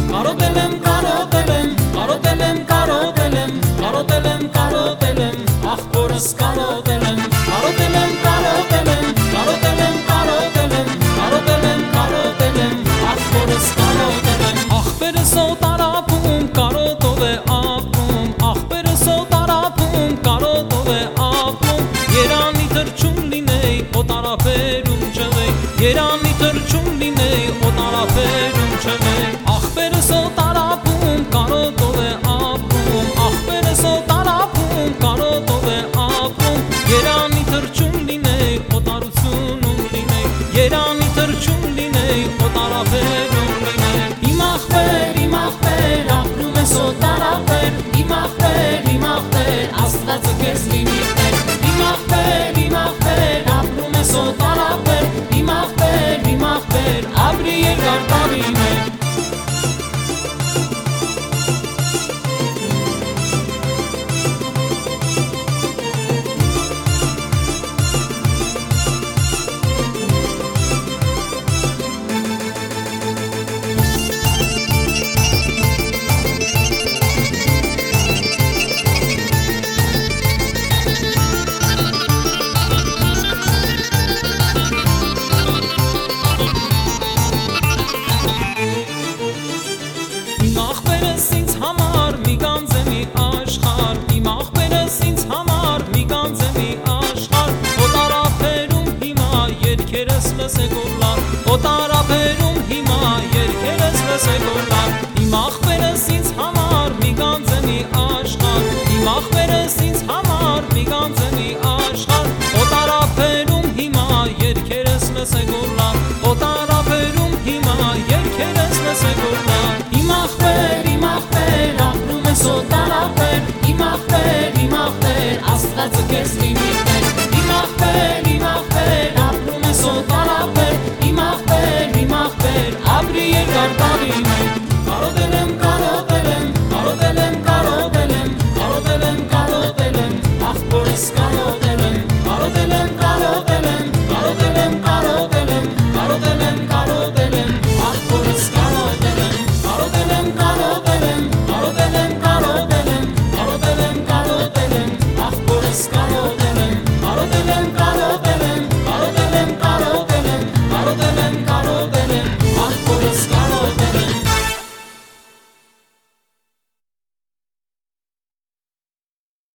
Երանի թրջուն լինեի, օտարապերում չմեի Ախպերս օտարապում, կարոտով է ապրում Ախպերս օտարապում, կարոտով է ապրում Երանի թրջուն լինեի, օտարությունում լինեի Երանի թրջուն լինեի, օտարապերում լինեի Իմ ախպեր, ապրում ես օտարապեր Իմ ախպեր, աստվածը կեզ լինի տեր Իմ ախպեր, ապրում ես օտարապեր Իմ ախպեր, ապրի երկար տարիներ Օտարապերում հիմա երկերս լսե գոլան Իմ ախպերը